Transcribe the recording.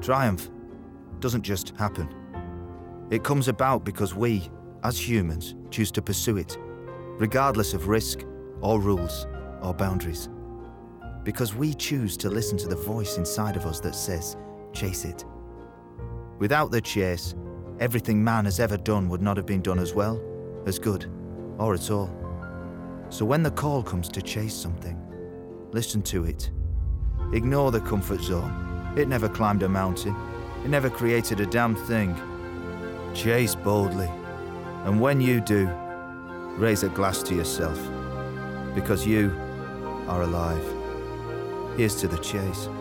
Triumph doesn't just happen. It comes about because we, as humans, choose to pursue it, regardless of risk, or rules, or boundaries. Because we choose to listen to the voice inside of us that says, chase it. Without the chase, everything man has ever done would not have been done as well, as good, or at all. So when the call comes to chase something, listen to it. Ignore the comfort zone. It never climbed a mountain. It never created a damn thing. Chase boldly. And when you do, raise a glass to yourself. Because you are alive. Here's to the chase.